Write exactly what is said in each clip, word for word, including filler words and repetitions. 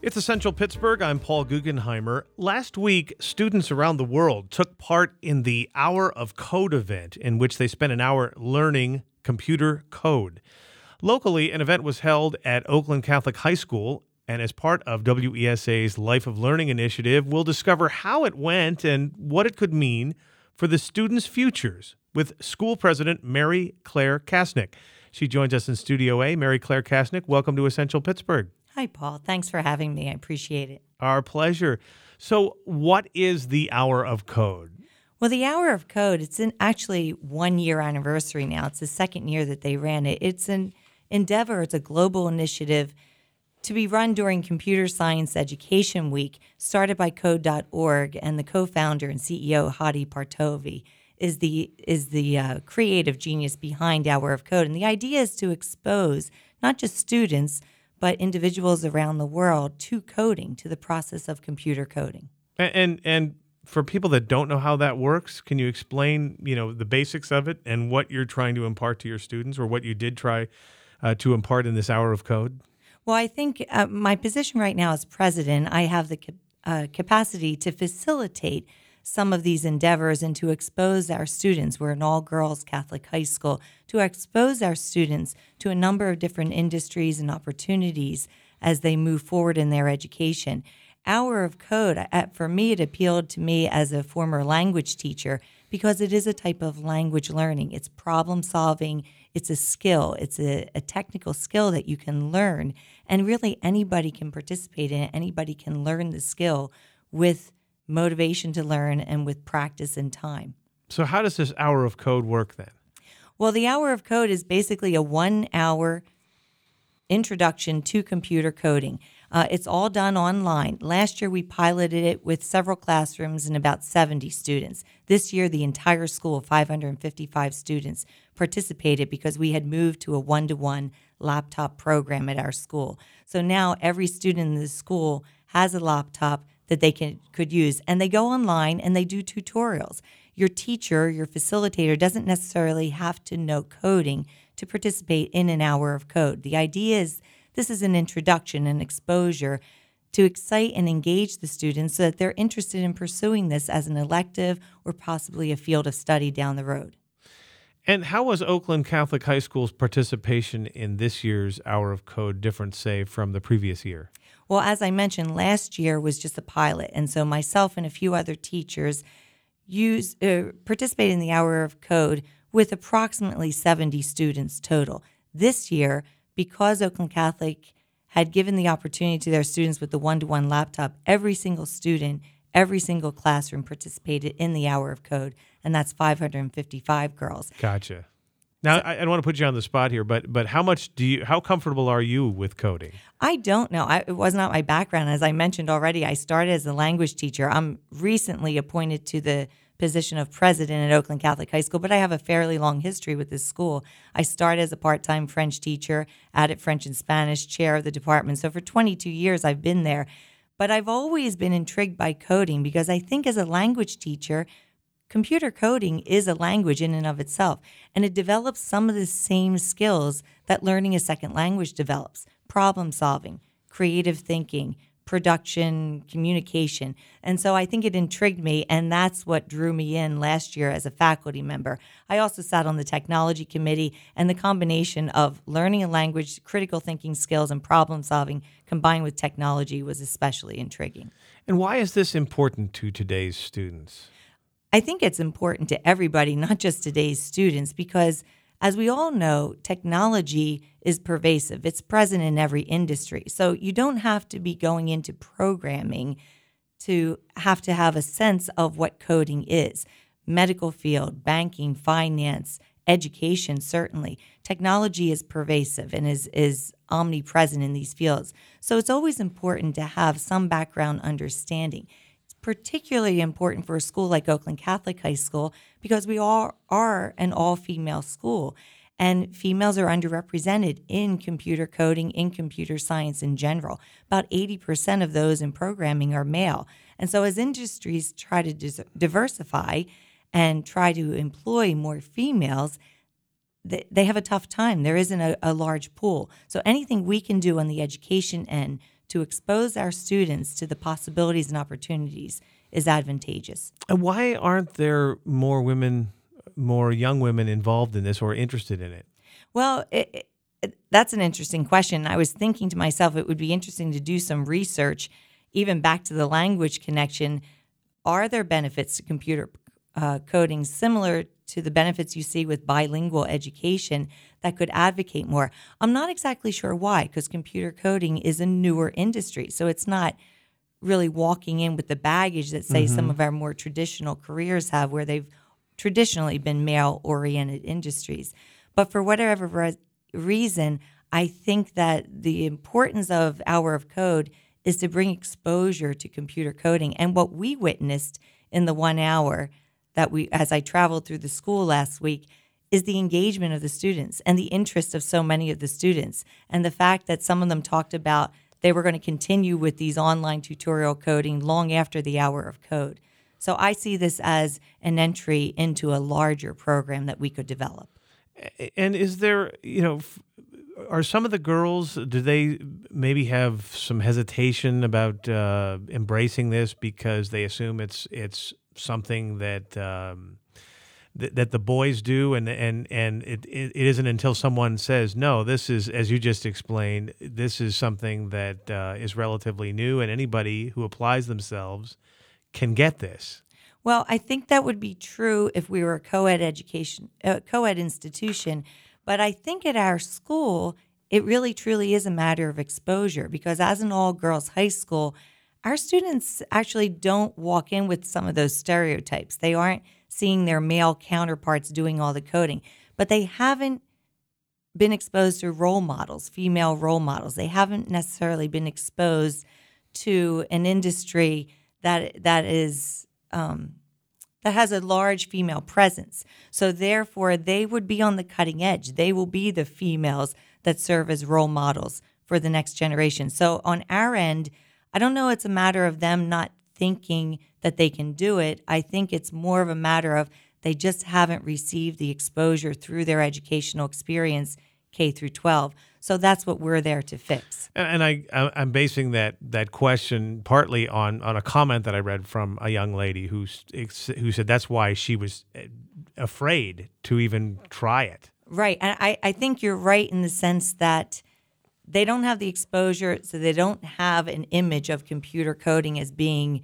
It's Essential Pittsburgh. I'm Paul Guggenheimer. Last week, students around the world took part in the Hour of Code event, in which they spent an hour learning computer code. Locally, an event was held at Oakland Catholic High School, and as part of W E S A's Life of Learning initiative, we'll discover how it went and what it could mean for the students' futures with school president Mary Claire Kasnick. She joins us in Studio A. Mary Claire Kasnick, welcome to Essential Pittsburgh. Hi, Paul. Thanks for having me. I appreciate it. Our pleasure. So what is the Hour of Code? Well, the Hour of Code, it's an actually one-year anniversary now. It's the second year that they ran it. It's an endeavor. It's a global initiative to be run during Computer Science Education Week, started by code dot org, and the co-founder and C E O, Hadi Partovi, is the is the uh, creative genius behind Hour of Code. And the idea is to expose not just students, but individuals around the world to coding, to the process of computer coding. And, and and for people that don't know how that works, can you explain, you know, the basics of it and what you're trying to impart to your students, or what you did try uh, to impart in this Hour of Code? Well, I think uh, my position right now as president, I have the uh, capacity to facilitate some of these endeavors and to expose our students. We're an all-girls Catholic high school, to expose our students to a number of different industries and opportunities as they move forward in their education. Hour of Code, for me, it appealed to me as a former language teacher because it is a type of language learning. It's problem solving. It's a skill. It's a, a technical skill that you can learn. And really anybody can participate in it. Anybody can learn the skill with motivation to learn and with practice and time. So how does this Hour of Code work then? Well, the Hour of Code is basically a one-hour introduction to computer coding. Uh, it's all done online. Last year, we piloted it with several classrooms and about seventy students. This year, the entire school, five hundred fifty-five students, participated because we had moved to a one-to-one laptop program at our school. So now every student in the school has a laptop that they can could use, and they go online and they do tutorials. Your teacher, your facilitator, doesn't necessarily have to know coding to participate in an Hour of Code. The idea is this is an introduction, an exposure to excite and engage the students so that they're interested in pursuing this as an elective or possibly a field of study down the road. And how was Oakland Catholic High School's participation in this year's Hour of Code different, say, from the previous year? Well, as I mentioned, last year was just a pilot, and so myself and a few other teachers use, uh, participated in the Hour of Code with approximately seventy students total. This year, because Oakland Catholic had given the opportunity to their students with the one-to-one laptop, every single student, every single classroom participated in the Hour of Code, and that's five hundred fifty-five girls. Gotcha. Now, I, I don't want to put you on the spot here, but but how much do you, how comfortable are you with coding? I don't know. I, it was not my background. As I mentioned already, I started as a language teacher. I'm recently appointed to the position of president at Oakland Catholic High School, but I have a fairly long history with this school. I started as a part-time French teacher, added French and Spanish, chair of the department. So for twenty-two years, I've been there. But I've always been intrigued by coding because I think as a language teacher, computer coding is a language in and of itself, and it develops some of the same skills that learning a second language develops: problem solving, creative thinking, production, communication. And so I think it intrigued me, and that's what drew me in last year as a faculty member. I also sat on the technology committee, and the combination of learning a language, critical thinking skills, and problem solving combined with technology was especially intriguing. And why is this important to today's students? I think it's important to everybody, not just today's students, because as we all know, technology is pervasive. It's present in every industry. So you don't have to be going into programming to have to have a sense of what coding is. Medical field, banking, finance, education, certainly. Technology is pervasive and is, is omnipresent in these fields. So it's always important to have some background understanding. Particularly important for a school like Oakland Catholic High School because we all are an all-female school, and females are underrepresented in computer coding, in computer science in general. About eighty percent of those in programming are male. And so as industries try to dis- diversify and try to employ more females, they have a tough time. There isn't a, a large pool. So anything we can do on the education end to expose our students to the possibilities and opportunities is advantageous. And why aren't there more women, more young women involved in this or interested in it? Well, it, it, that's an interesting question. I was thinking to myself, it would be interesting to do some research, even back to the language connection. Are there benefits to computer uh, coding similar to the benefits you see with bilingual education that could advocate more? I'm not exactly sure why, because computer coding is a newer industry. So it's not really walking in with the baggage that, say, mm-hmm. some of our more traditional careers have, where they've traditionally been male-oriented industries. But for whatever re- reason, I think that the importance of Hour of Code is to bring exposure to computer coding. And what we witnessed in the one hour that we, as I traveled through the school last week, is the engagement of the students and the interest of so many of the students. And the fact that some of them talked about they were going to continue with these online tutorial coding long after the Hour of Code. So I see this as an entry into a larger program that we could develop. And is there, you know, are some of the girls, do they maybe have some hesitation about uh, embracing this because they assume it's it's something that um, th- that the boys do, and and and it, it it isn't until someone says, no, this is, as you just explained, this is something that uh, is relatively new, and anybody who applies themselves can get this? Well, I think that would be true if we were a co-ed education, uh, co-ed institution. But I think at our school, it really truly is a matter of exposure, because as an all-girls high school, our students actually don't walk in with some of those stereotypes. They aren't seeing their male counterparts doing all the coding, but they haven't been exposed to role models, female role models. They haven't necessarily been exposed to an industry that that is um, that has a large female presence. So therefore, they would be on the cutting edge. They will be the females that serve as role models for the next generation. So on our end, I don't know it's a matter of them not thinking that they can do it. I think it's more of a matter of they just haven't received the exposure through their educational experience, K through twelve. So that's what we're there to fix. And I, I'm basing that that question partly on, on a comment that I read from a young lady who who said that's why she was afraid to even try it. Right. And I, I think you're right in the sense that they don't have the exposure, so they don't have an image of computer coding as being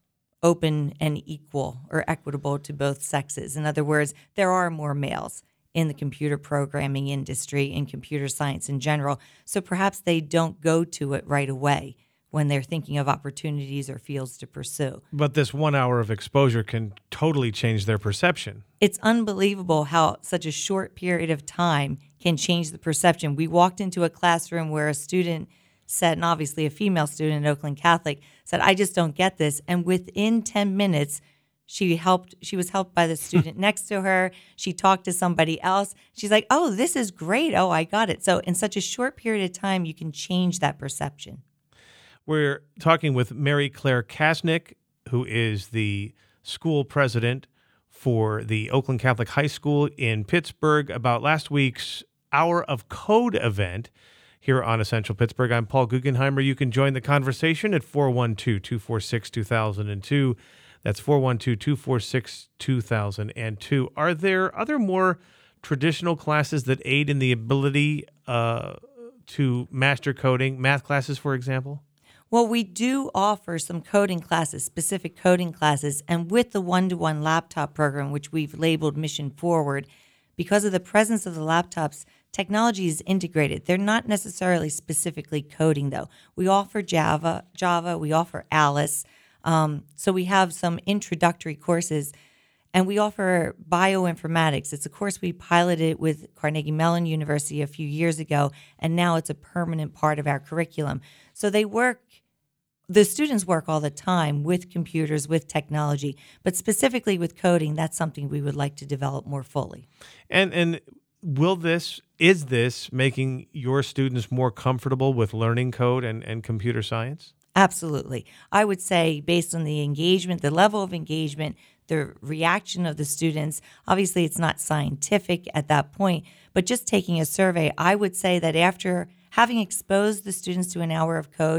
open and equal or equitable to both sexes. In other words, there are more males in the computer programming industry, in computer science in general. So perhaps they don't go to it right away when they're thinking of opportunities or fields to pursue. But this one hour of exposure can totally change their perception. It's unbelievable how such a short period of time can change the perception. We walked into a classroom where a student said, and obviously a female student at Oakland Catholic, said, I just don't get this. And within ten minutes, She helped. She was helped by the student next to her. She talked to somebody else. She's like, oh, this is great. Oh, I got it. So in such a short period of time, you can change that perception. We're talking with Mary Claire Kasnick, who is the school president for the Oakland Catholic High School in Pittsburgh, about last week's Hour of Code event here on Essential Pittsburgh. I'm Paul Guggenheimer. You can join the conversation at four one two, two four six, two thousand two. That's four one two, two four six, two thousand two. Are there other more traditional classes that aid in the ability uh, to master coding, math classes, for example? Well, we do offer some coding classes, specific coding classes, and with the one-to-one laptop program, which we've labeled Mission Forward, because of the presence of the laptops, technology is integrated. They're not necessarily specifically coding, though. We offer Java, Java, we offer Alice. Um, so we have some introductory courses, and we offer bioinformatics. It's a course we piloted with Carnegie Mellon University a few years ago, and now it's a permanent part of our curriculum. So they work, the students work all the time with computers, with technology, but specifically with coding, that's something we would like to develop more fully. And and will this, is this making your students more comfortable with learning code and, and computer science? Absolutely. I would say based on the engagement, the level of engagement, the reaction of the students, obviously it's not scientific at that point, but just taking a survey, I would say that after having exposed the students to an hour of code,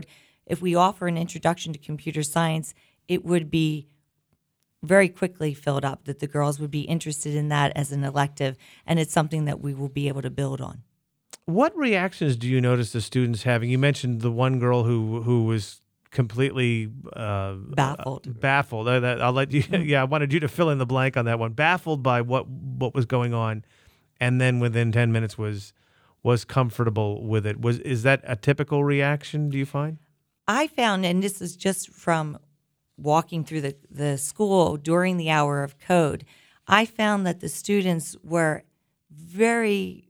if we offer an introduction to computer science, it would be very quickly filled up, that the girls would be interested in that as an elective, and it's something that we will be able to build on. What reactions do you notice the students having? You mentioned the one girl who who was completely uh, Baffled. Uh, baffled. Uh, that, I'll let you. Yeah, I wanted you to fill in the blank on that one. Baffled by what what was going on, and then within ten minutes was was comfortable with it. Was is that a typical reaction? Do you find? I found, and this is just from walking through the, the school during the hour of code, I found that the students were very,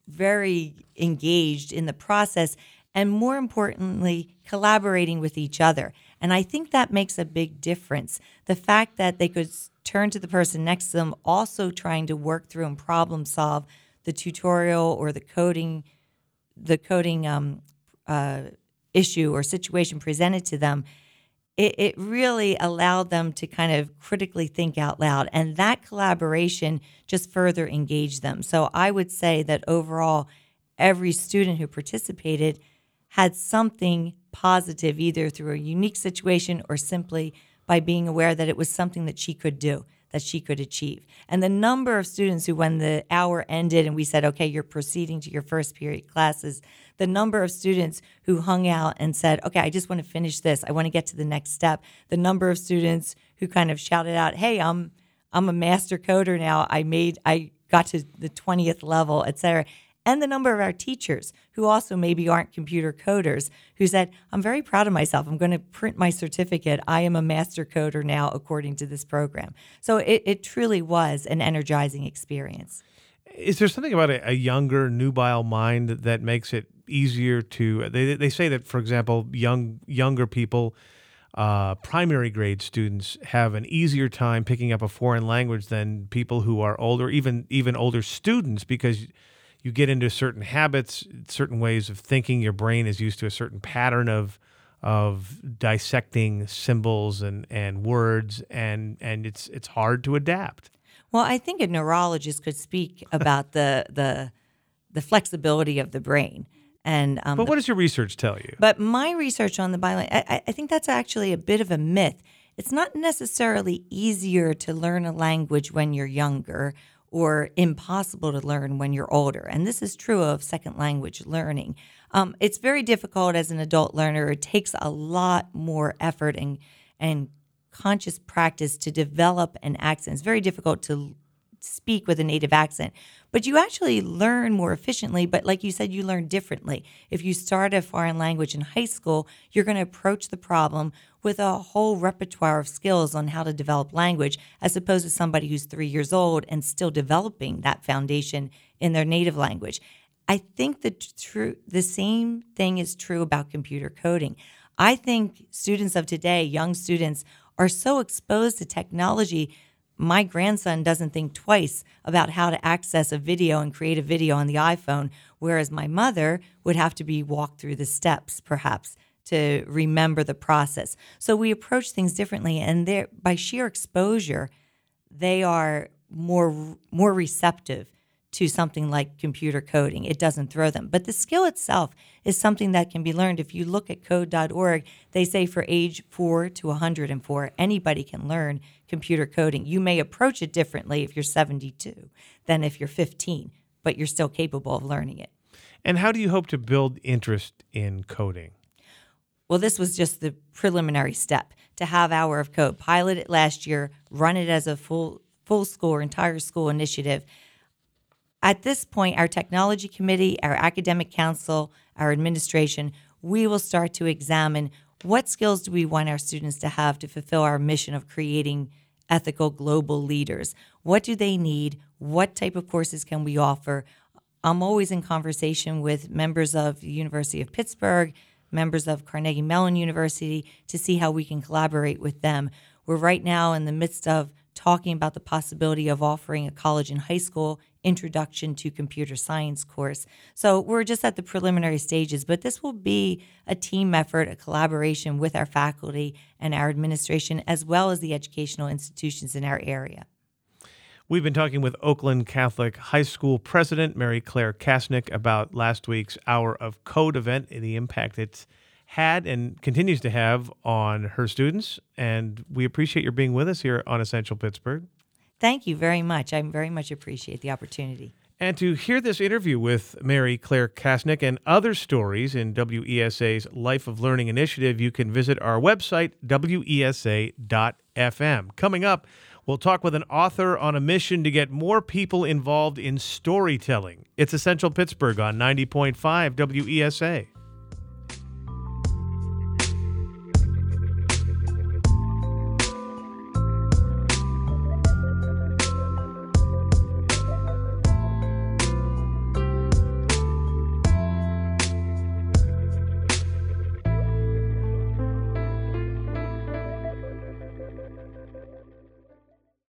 very engaged in the process, and more importantly, collaborating with each other. And I think that makes a big difference. The fact that they could turn to the person next to them, also trying to work through and problem solve the tutorial or the coding, the coding um, uh, issue or situation presented to them, it, it really allowed them to kind of critically think out loud. And that collaboration just further engaged them. So I would say that overall, every student who participated had something positive, either through a unique situation or simply by being aware that it was something that she could do, that she could achieve. And the number of students who, when the hour ended and we said, okay, you're proceeding to your first period classes, the number of students who hung out and said, okay, I just want to finish this, I want to get to the next step. The number of students who kind of shouted out, hey, I'm I'm a master coder now. I made I got to the twentieth level, et cetera. And the number of our teachers who also maybe aren't computer coders who said, I'm very proud of myself. I'm going to print my certificate. I am a master coder now according to this program. So it, it truly was an energizing experience. Is there something about a, a younger, nubile mind that makes it easier to, they they say that, for example, young younger people, uh, primary grade students have an easier time picking up a foreign language than people who are older, even even older students, because you get into certain habits, certain ways of thinking. Your brain is used to a certain pattern of of dissecting symbols and, and words, and and it's it's hard to adapt. Well, I think a neurologist could speak about the the the flexibility of the brain. And um, but what does your research tell you? But my research on the bilingual, I, I think that's actually a bit of a myth. It's not necessarily easier to learn a language when you're younger or impossible to learn when you're older. And this is true of second language learning. Um, it's very difficult as an adult learner. It takes a lot more effort and and conscious practice to develop an accent. It's very difficult to speak with a native accent, but you actually learn more efficiently. But like you said, you learn differently. If you start a foreign language in high school, you're going to approach the problem with a whole repertoire of skills on how to develop language, as opposed to somebody who's three years old and still developing that foundation in their native language. I think the true, the same thing is true about computer coding. I think students of today, young students, are so exposed to technology. My grandson doesn't think twice about how to access a video and create a video on the iPhone, whereas my mother would have to be walked through the steps, perhaps, to remember the process. So we approach things differently, and they're, by sheer exposure, they are more more receptive to something like computer coding. It doesn't throw them. But the skill itself is something that can be learned. If you look at code dot org, they say for age four to one hundred four, anybody can learn computer coding. You may approach it differently if you're seventy-two than if you're fifteen, but you're still capable of learning it. And how do you hope to build interest in coding? Well, this was just the preliminary step to have Hour of Code. Pilot it last year, run it as a full full school or entire school initiative. At this point, our technology committee, our academic council, our administration, we will start to examine what skills do we want our students to have to fulfill our mission of creating ethical global leaders. What do they need? What type of courses can we offer? I'm always in conversation with members of the University of Pittsburgh, members of Carnegie Mellon University, to see how we can collaborate with them. We're right now in the midst of talking about the possibility of offering a college and high school introduction to computer science course. So we're just at the preliminary stages, but this will be a team effort, a collaboration with our faculty and our administration, as well as the educational institutions in our area. We've been talking with Oakland Catholic High School President Mary Claire Kasnick about last week's Hour of Code event and the impact it's had and continues to have on her students. And we appreciate your being with us here on Essential Pittsburgh. Thank you very much. I very much appreciate the opportunity. And to hear this interview with Mary Claire Kasnick and other stories in W E S A's Life of Learning initiative, you can visit our website, W E S A dot F M. Coming up, we'll talk with an author on a mission to get more people involved in storytelling. It's Essential Pittsburgh on ninety point five W E S A.